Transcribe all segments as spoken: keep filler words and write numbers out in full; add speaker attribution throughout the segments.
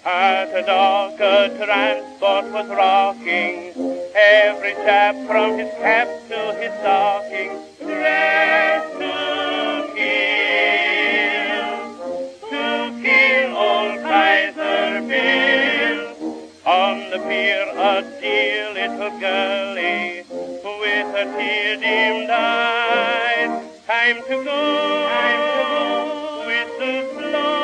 Speaker 1: At a dock a transport was rocking, every chap from his cap to his stocking, dressed to kill, to kill old Kaiser Bill. On the pier a dear little girlie, with her tear-dimmed eyes, time to go, time to go, whistle slow.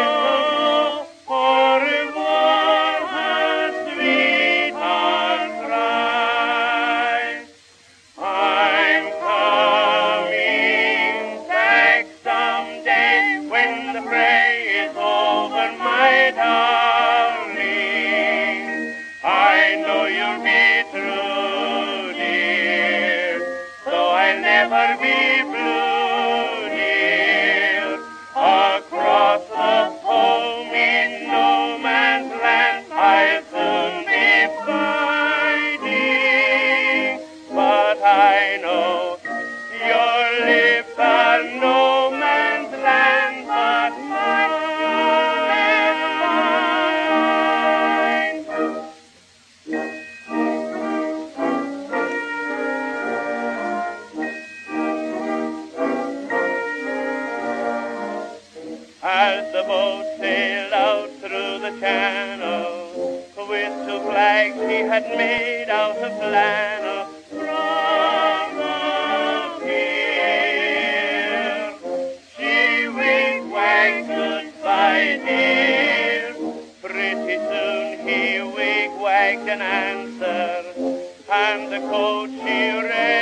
Speaker 1: Never be blue, dear, across the foam in no man's land I'll soon be fighting, but I know your lips are no man's land but mine. As the boat sailed out through the channel, with two flags she had made out of flannel, from the pier, she wig-wagged goodbye, dear. Pretty soon he wig-wagged an answer, and the coach she read.